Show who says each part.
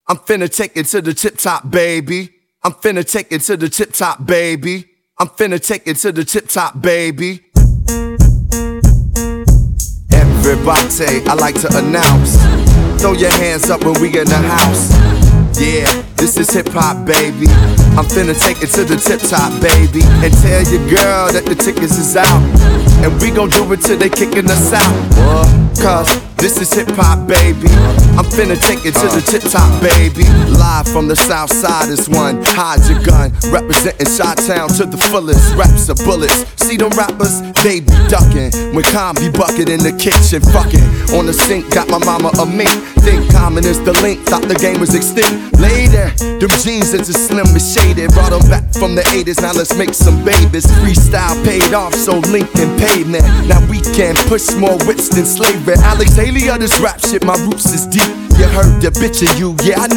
Speaker 1: I'm finna take it to the tip top, baby. I'm finna take it to the tip top, baby. I'm finna take it to the tip top, baby. Everybody, I like to announce, throw your hands up when we in the house. Yeah, this is hip hop, baby. I'm finna take it to the tip top, baby. And tell your girl that the tickets is out, and we gon' do it till they kickin' us out. Cause this is hip hop, baby. I'm finna take it to the tip top, baby. Live from the south side is one. Hide your gun, representing Chi-Town to the fullest. Raps are bullets. See them rappers, they be ducking. When Con be bucket in the kitchen, fucking. On the sink, got my mama a mink. Think Common is the link, thought the game was extinct. Later, them jeans is just slim and shaded. Brought them back from the 80s, now let's make some babies. Freestyle paid off, so Lincoln paid me. Now we can push more wits than slavery. Alex Haley of this rap shit, my roots is deep. You heard the bitch of you, yeah, I